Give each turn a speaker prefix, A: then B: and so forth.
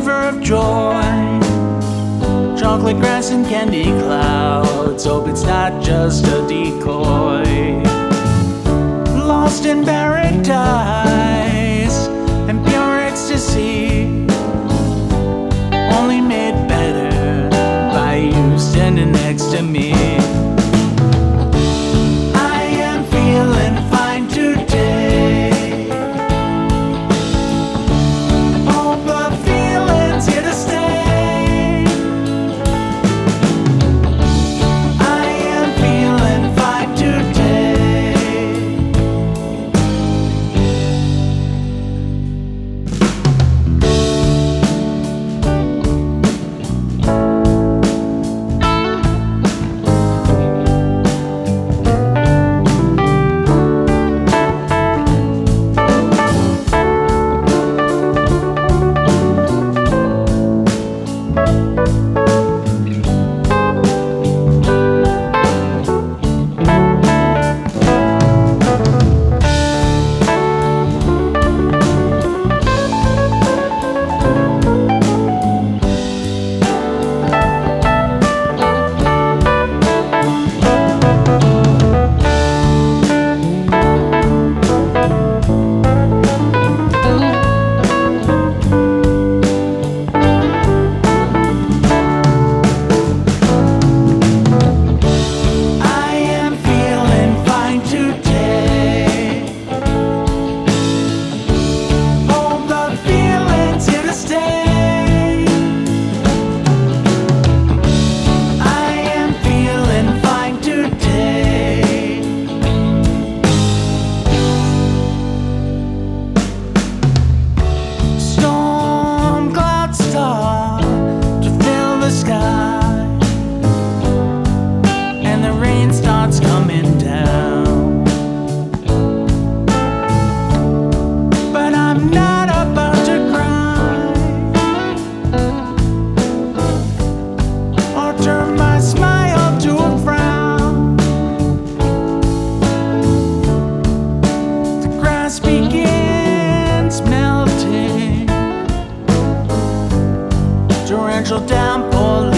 A: river of joy, chocolate grass and candy clouds. Hope it's not just a decoy. Lost in paradise and pure ecstasy, only made better by you standing next to me. I am feeling fine today. All the feelings here to stay. I am feeling fine today. Begins melting, torrential downpour.